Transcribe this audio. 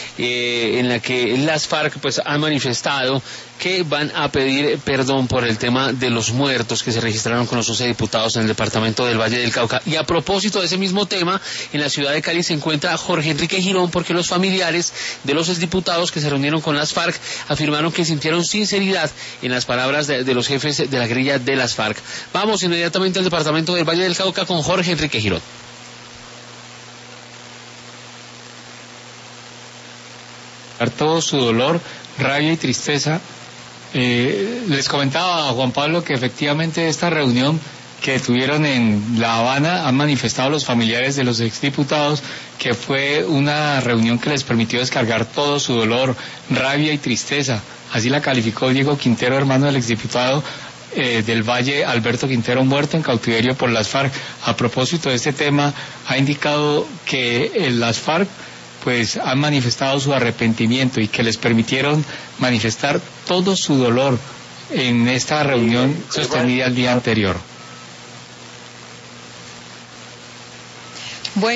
en la que las FARC pues han manifestado que van a pedir perdón por el tema de los muertos que se registraron con los 11 diputados en el departamento del Valle del Cauca. Y a propósito de ese mismo tema, en la ciudad de Cali se encuentra Jorge Enrique Girón, porque los familiares de los exdiputados que se reunieron con las FARC afirmaron que sintieron sinceridad en las palabras de los jefes de la guerrilla de las FARC. Vamos inmediatamente al departamento del Valle del Cauca con Jorge Enrique Girón. Todo su dolor, rabia y tristeza. Les comentaba a Juan Pablo que efectivamente esta reunión que tuvieron en La Habana han manifestado los familiares de los exdiputados que fue una reunión que les permitió descargar todo su dolor, rabia y tristeza. Así la calificó Diego Quintero, hermano del exdiputado del Valle, Alberto Quintero, muerto en cautiverio por las FARC. A propósito de este tema, ha indicado que las FARC pues han manifestado su arrepentimiento y que les permitieron manifestar todo su dolor en esta reunión sostenida el día anterior.